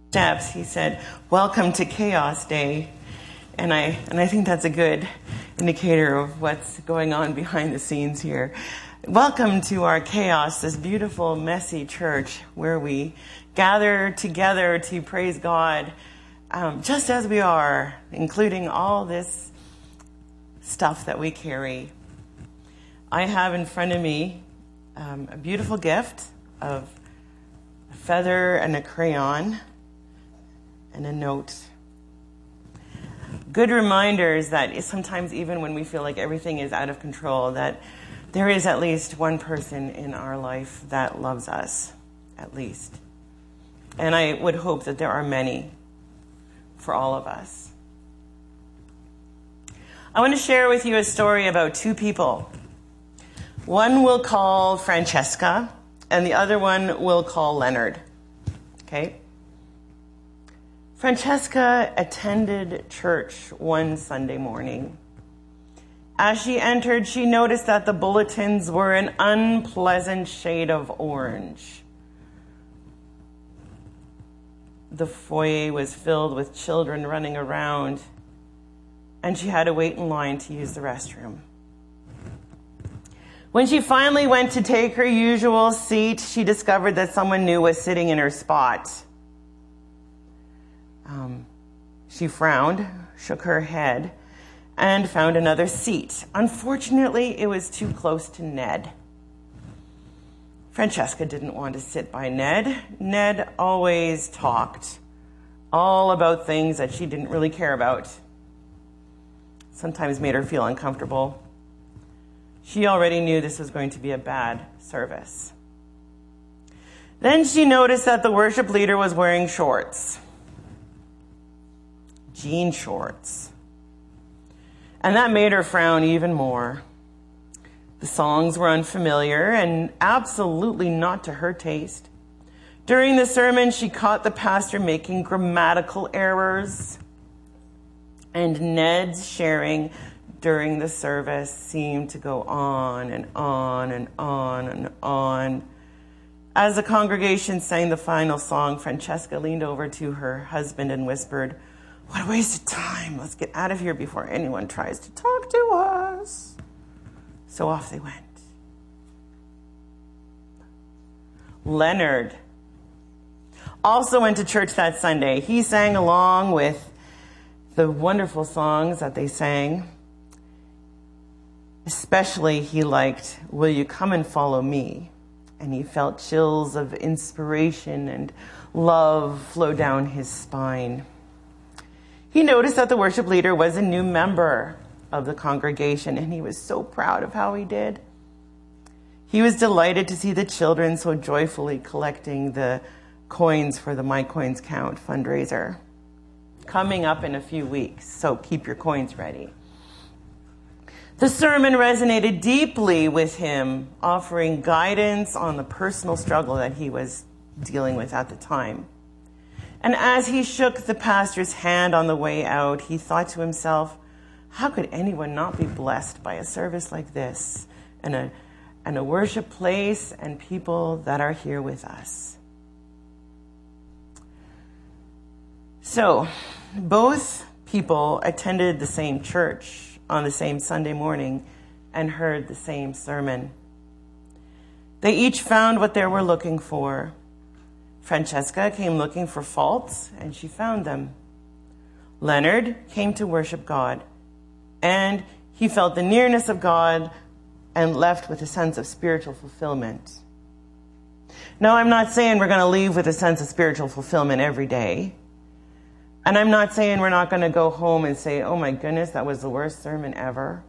steps, he said, "Welcome to Chaos Day." And I think that's a good indicator of what's going on behind the scenes here. Welcome to our chaos, this beautiful, messy church where we gather together to praise God just as we are, including all this stuff that we carry. I have in front of me a beautiful gift of a feather and a crayon and a note. Good reminders that sometimes even when we feel like everything is out of control, that there is at least one person in our life that loves us, at least. And I would hope that there are many for all of us. I want to share with you a story about two people. One we'll call Francesca, and the other one we'll call Leonard. Okay? Francesca attended church one Sunday morning. As she entered, she noticed that the bulletins were an unpleasant shade of orange. The foyer was filled with children running around, and she had to wait in line to use the restroom. When she finally went to take her usual seat, she discovered that someone new was sitting in her spot. She frowned, shook her head, and found another seat. Unfortunately, it was too close to Ned. Francesca didn't want to sit by Ned. Ned always talked all about things that she didn't really care about. Sometimes made her feel uncomfortable. She already knew this was going to be a bad service. Then she noticed that the worship leader was wearing shorts. Jean shorts. And that made her frown even more. The songs were unfamiliar and absolutely not to her taste. During the sermon, she caught the pastor making grammatical errors. And Ned's sharing during the service seemed to go on and on and on and on. As the congregation sang the final song, Francesca leaned over to her husband and whispered, "What a waste of time. Let's get out of here before anyone tries to talk to us." So off they went. Leonard also went to church that Sunday. He sang along with the wonderful songs that they sang. Especially he liked, "Will You Come and Follow Me?" And he felt chills of inspiration and love flow down his spine. He noticed that the worship leader was a new member of the congregation, and he was so proud of how he did. He was delighted to see the children so joyfully collecting the coins for the My Coins Count fundraiser, coming up in a few weeks, so keep your coins ready. The sermon resonated deeply with him, offering guidance on the personal struggle that he was dealing with at the time. And as he shook the pastor's hand on the way out, he thought to himself, how could anyone not be blessed by a service like this and a worship place and people that are here with us? So, both people attended the same church on the same Sunday morning and heard the same sermon. They each found what they were looking for. Francesca came looking for faults, and she found them. Leonard came to worship God, and he felt the nearness of God and left with a sense of spiritual fulfillment. Now, I'm not saying we're going to leave with a sense of spiritual fulfillment every day. And I'm not saying we're not going to go home and say, "Oh my goodness, that was the worst sermon ever."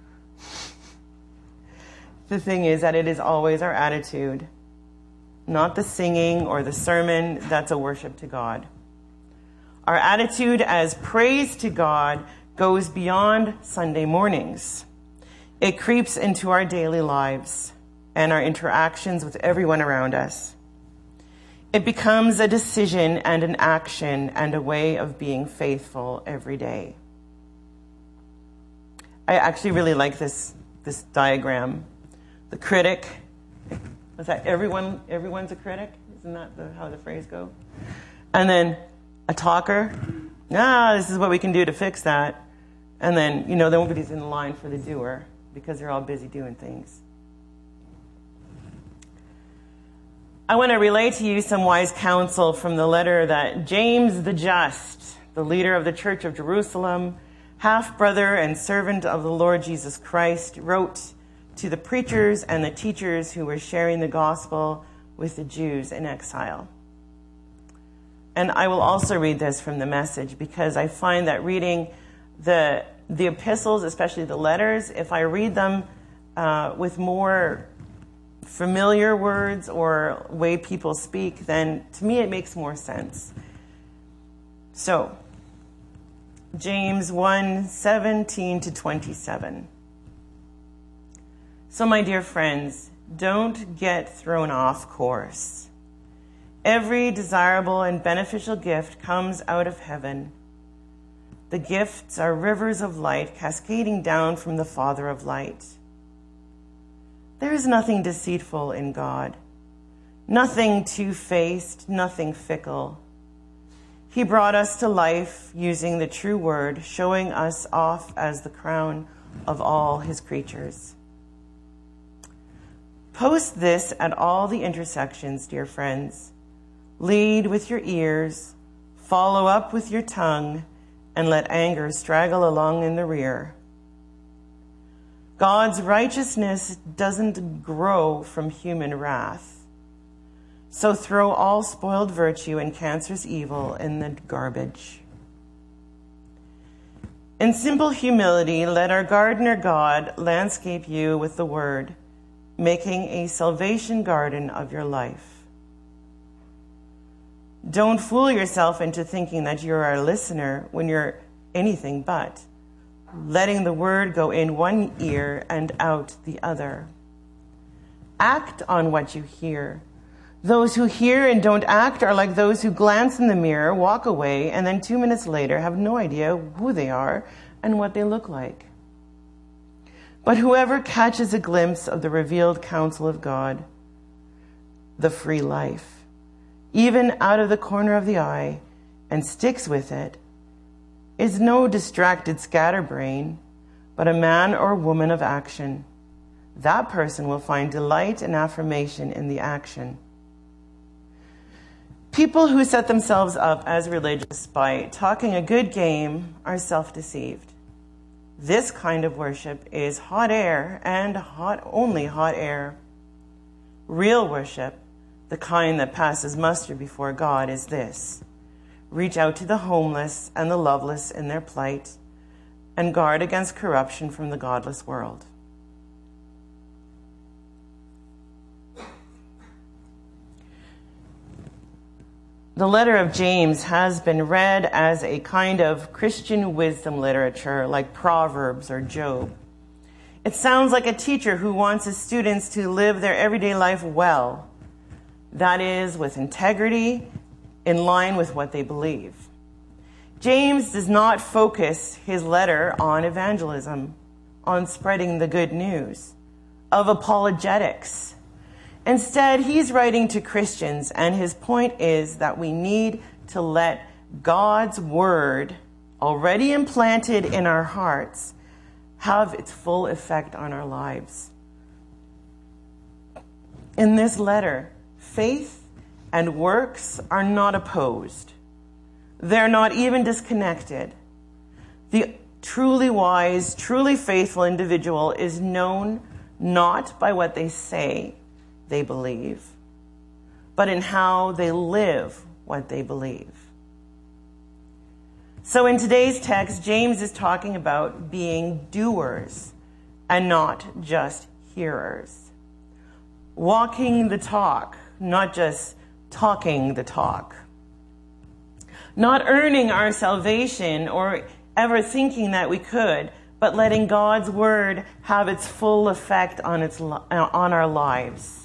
The thing is that it is always our attitude, not the singing or the sermon, that's a worship to God. Our attitude as praise to God goes beyond Sunday mornings. It creeps into our daily lives and our interactions with everyone around us. It becomes a decision and an action and a way of being faithful every day. I actually really like this diagram. The critic, was that everyone's a critic? Isn't that how the phrase goes? And then a talker. This is what we can do to fix that. And then, nobody's in line for the doer because they're all busy doing things. I want to relay to you some wise counsel from the letter that James the Just, the leader of the Church of Jerusalem, half-brother and servant of the Lord Jesus Christ, wrote to the preachers and the teachers who were sharing the gospel with the Jews in exile. And I will also read this from the Message because I find that reading the epistles, especially the letters, if I read them with more familiar words or way people speak, then to me it makes more sense. So, James 1:17-27. So, my dear friends, don't get thrown off course. Every desirable and beneficial gift comes out of heaven. The gifts are rivers of light cascading down from the Father of light. There is nothing deceitful in God, nothing two-faced, nothing fickle. He brought us to life using the true word, showing us off as the crown of all his creatures. Post this at all the intersections, dear friends. Lead with your ears, follow up with your tongue, and let anger straggle along in the rear. God's righteousness doesn't grow from human wrath. So throw all spoiled virtue and cancerous evil in the garbage. In simple humility, let our gardener God landscape you with the word, making a salvation garden of your life. Don't fool yourself into thinking that you're a listener when you're anything but, letting the word go in one ear and out the other. Act on what you hear. Those who hear and don't act are like those who glance in the mirror, walk away, and then 2 minutes later have no idea who they are and what they look like. But whoever catches a glimpse of the revealed counsel of God, the free life, even out of the corner of the eye, and sticks with it, is no distracted scatterbrain, but a man or woman of action. That person will find delight and affirmation in the action. People who set themselves up as religious by talking a good game are self-deceived. This kind of worship is hot air and only hot air. Real worship, the kind that passes muster before God, is this: reach out to the homeless and the loveless in their plight, and guard against corruption from the godless world. The letter of James has been read as a kind of Christian wisdom literature like Proverbs or Job. It sounds like a teacher who wants his students to live their everyday life well. That is, with integrity, in line with what they believe. James does not focus his letter on evangelism, on spreading the good news, of apologetics. Instead, he's writing to Christians, and his point is that we need to let God's word, already implanted in our hearts, have its full effect on our lives. In this letter, faith and works are not opposed. They're not even disconnected. The truly wise, truly faithful individual is known not by what they say they believe, but in how they live what they believe. So in today's text, James is talking about being doers and not just hearers. Walking the talk, not just talking the talk. Not earning our salvation or ever thinking that we could, but letting God's word have its full effect on our lives.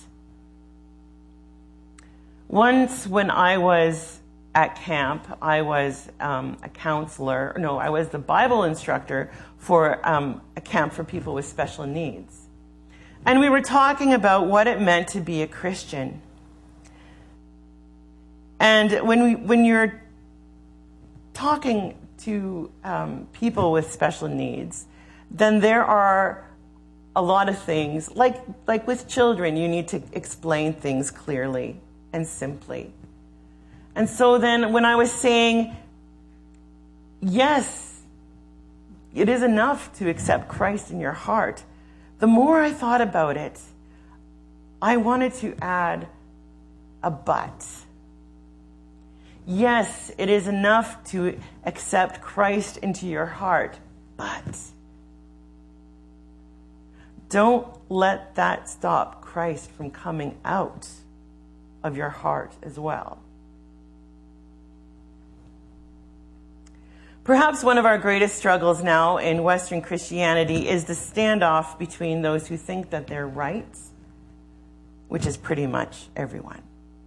Once when I was at camp, I was a counselor. No, I was the Bible instructor for a camp for people with special needs. And we were talking about what it meant to be a Christian. And when you're talking to people with special needs, then there are a lot of things, like with children, you need to explain things clearly and simply. And so then when I was saying, yes, it is enough to accept Christ in your heart, the more I thought about it, I wanted to add a but. Yes, it is enough to accept Christ into your heart, but don't let that stop Christ from coming out of your heart as well. Perhaps one of our greatest struggles now in Western Christianity is the standoff between those who think that they're right, which is pretty much everyone.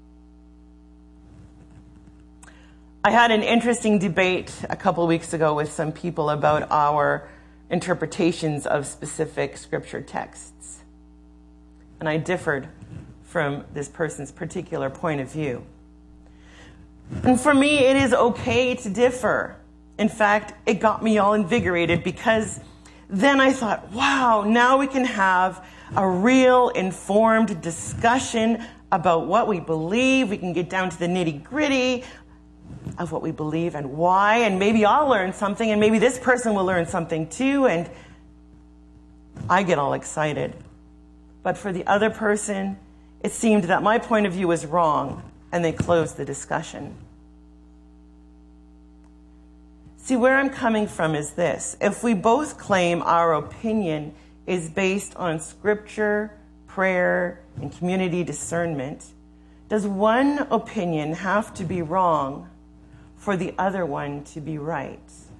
I had an interesting debate a couple weeks ago with some people about our interpretations of specific scripture texts. And I differed from this person's particular point of view. And for me, it is okay to differ. In fact, it got me all invigorated because then I thought, wow, now we can have a real informed discussion about what we believe. We can get down to the nitty-gritty of what we believe and why, and maybe I'll learn something, and maybe this person will learn something too, and I get all excited. But for the other person, it seemed that my point of view was wrong, and they closed the discussion. See, where I'm coming from is this. If we both claim our opinion is based on scripture, prayer, and community discernment, does one opinion have to be wrong for the other one to be right?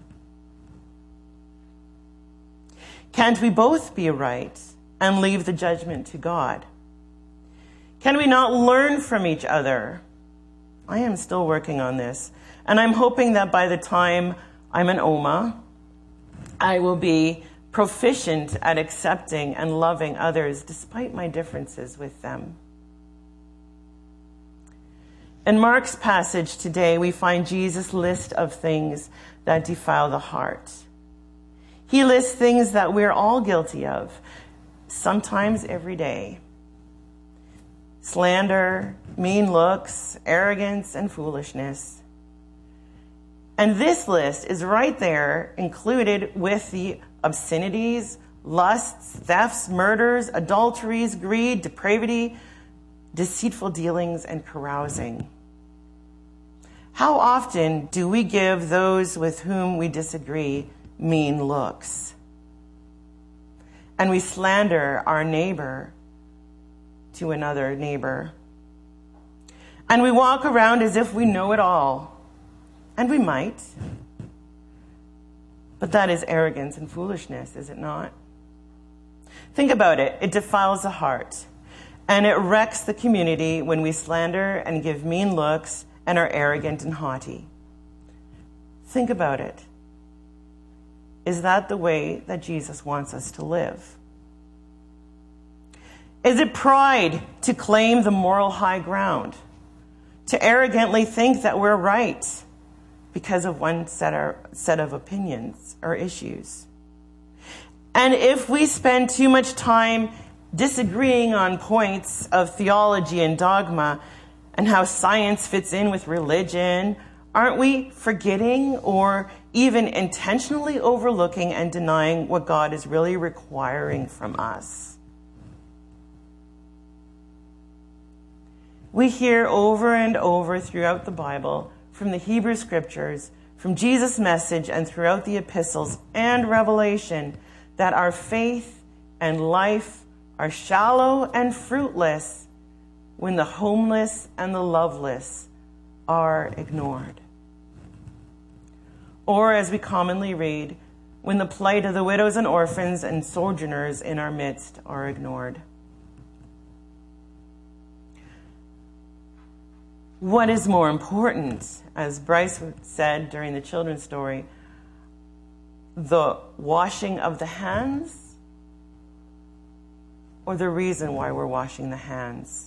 Can't we both be right and leave the judgment to God? Can we not learn from each other? I am still working on this, and I'm hoping that by the time I'm an Oma, I will be proficient at accepting and loving others despite my differences with them. In Mark's passage today, we find Jesus' list of things that defile the heart. He lists things that we're all guilty of, sometimes every day. Slander, mean looks, arrogance, and foolishness. And this list is right there, included with the obscenities, lusts, thefts, murders, adulteries, greed, depravity, deceitful dealings, and carousing. How often do we give those with whom we disagree mean looks? And we slander our neighbor to another neighbor. And we walk around as if we know it all. And we might. But that is arrogance and foolishness, is it not? Think about it. It defiles the heart. And it wrecks the community when we slander and give mean looks and are arrogant and haughty. Think about it. Is that the way that Jesus wants us to live? Is it pride to claim the moral high ground? To arrogantly think that we're right because of one set of opinions or issues? And if we spend too much time disagreeing on points of theology and dogma and how science fits in with religion, aren't we forgetting or even intentionally overlooking and denying what God is really requiring from us? We hear over and over throughout the Bible, from the Hebrew Scriptures, from Jesus' message, and throughout the epistles and Revelation, that our faith and life are shallow and fruitless when the homeless and the loveless are ignored. Or, as we commonly read, when the plight of the widows and orphans and sojourners in our midst are ignored. What is more important, as Bryce said during the children's story, the washing of the hands or the reason why we're washing the hands?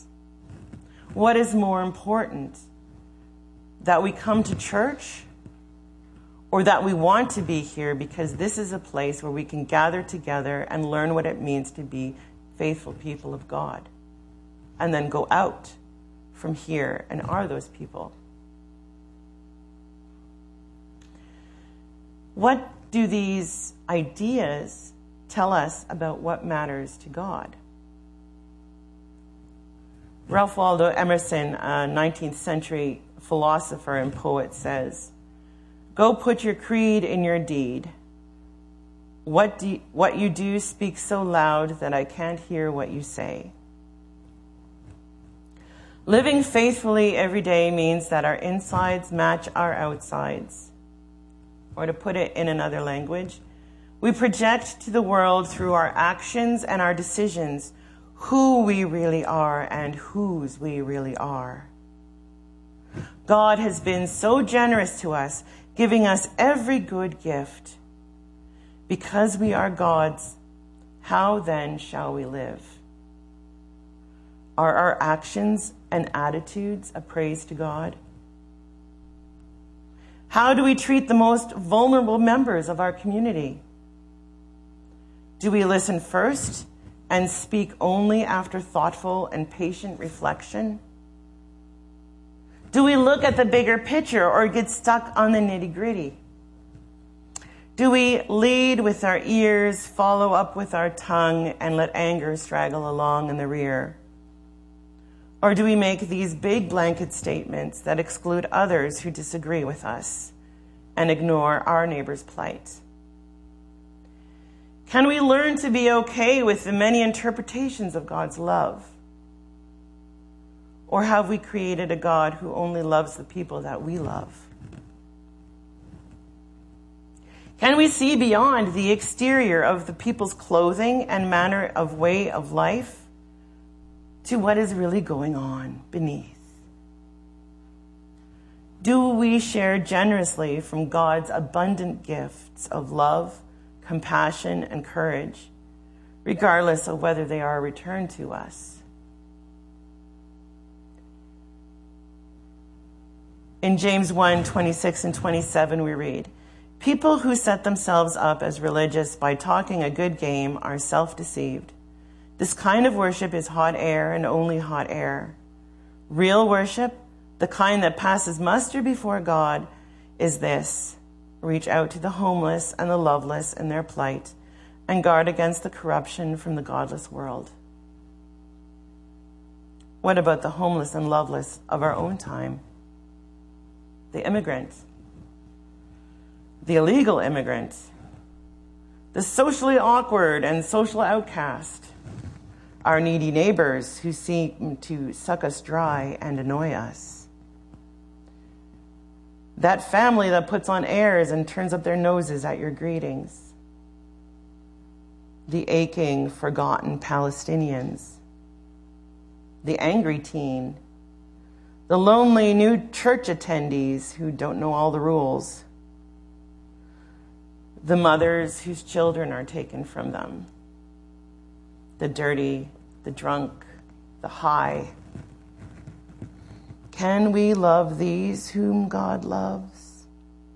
What is more important, that we come to church or that we want to be here because this is a place where we can gather together and learn what it means to be faithful people of God, and then go out from here and are those people. What do these ideas tell us about what matters to God? Ralph Waldo Emerson, a 19th century philosopher and poet, says, "Go put your creed in your deed. What you do speaks so loud that I can't hear what you say." Living faithfully every day means that our insides match our outsides. Or to put it in another language, we project to the world through our actions and our decisions who we really are and whose we really are. God has been so generous to us, giving us every good gift. Because we are God's, how then shall we live? Are our actions and attitudes a praise to God? How do we treat the most vulnerable members of our community? Do we listen first and speak only after thoughtful and patient reflection? Do we look at the bigger picture or get stuck on the nitty-gritty? Do we lead with our ears, follow up with our tongue, and let anger straggle along in the rear? Or do we make these big blanket statements that exclude others who disagree with us and ignore our neighbor's plight? Can we learn to be okay with the many interpretations of God's love? Or have we created a God who only loves the people that we love? Can we see beyond the exterior of the people's clothing and manner of way of life to what is really going on beneath? Do we share generously from God's abundant gifts of love, compassion, and courage, regardless of whether they are returned to us? In James 1:26 and 27, we read, "People who set themselves up as religious by talking a good game are self-deceived. This kind of worship is hot air and only hot air. Real worship, the kind that passes muster before God, is this: reach out to the homeless and the loveless in their plight and guard against the corruption from the godless world." What about the homeless and loveless of our own time? The immigrant, the illegal immigrant, the socially awkward and social outcast, our needy neighbors who seem to suck us dry and annoy us, that family that puts on airs and turns up their noses at your greetings, the aching, forgotten Palestinians, the angry teen, the lonely new church attendees who don't know all the rules, the mothers whose children are taken from them, the dirty, the drunk, the high. Can we love these whom God loves?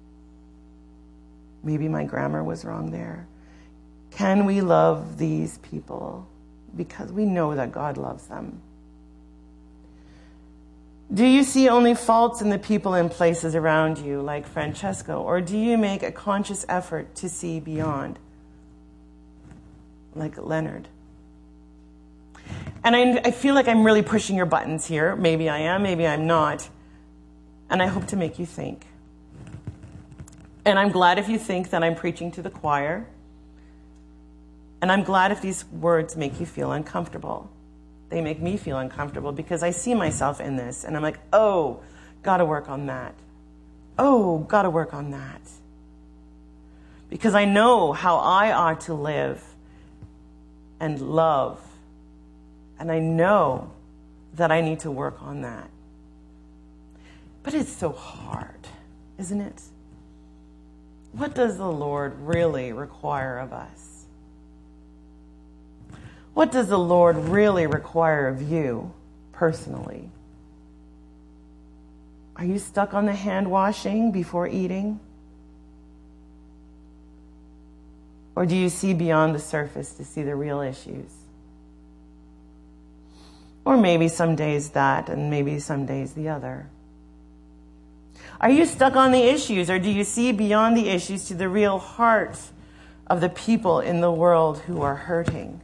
Maybe my grammar was wrong there. Can we love these people because we know that God loves them? Do you see only faults in the people and places around you, like Francesco, or do you make a conscious effort to see beyond, like Leonard? And I feel like I'm really pushing your buttons here. Maybe I am, maybe I'm not. And I hope to make you think. And I'm glad if you think that I'm preaching to the choir. And I'm glad if these words make you feel uncomfortable. They make me feel uncomfortable because I see myself in this and I'm like, oh, gotta work on that. Oh, gotta work on that. Because I know how I ought to live and love. And I know that I need to work on that. But it's so hard, isn't it? What does the Lord really require of us? What does the Lord really require of you personally? Are you stuck on the hand washing before eating? Or do you see beyond the surface to see the real issues? Or maybe some days that, and maybe some days the other. Are you stuck on the issues, or do you see beyond the issues to the real heart of the people in the world who are hurting?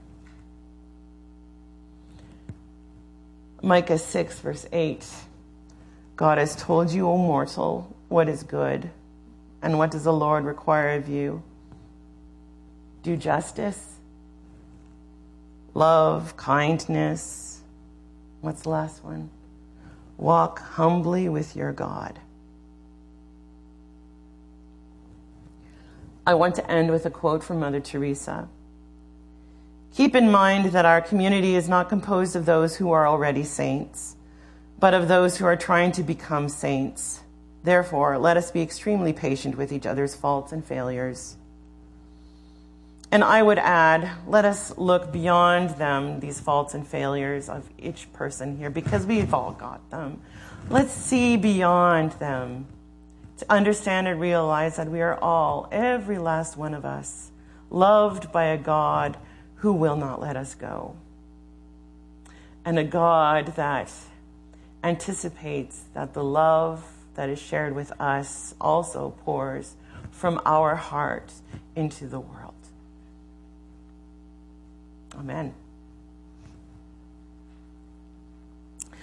Micah 6, verse 8. God has told you, O mortal, what is good, and what does the Lord require of you? Do justice, love, kindness. What's the last one? Walk humbly with your God. I want to end with a quote from Mother Teresa. Keep in mind that our community is not composed of those who are already saints, but of those who are trying to become saints. Therefore, let us be extremely patient with each other's faults and failures. And I would add, let us look beyond them, these faults and failures of each person here, because we've all got them. Let's see beyond them to understand and realize that we are all, every last one of us, loved by a God who will not let us go. And a God that anticipates that the love that is shared with us also pours from our heart into the world. Amen.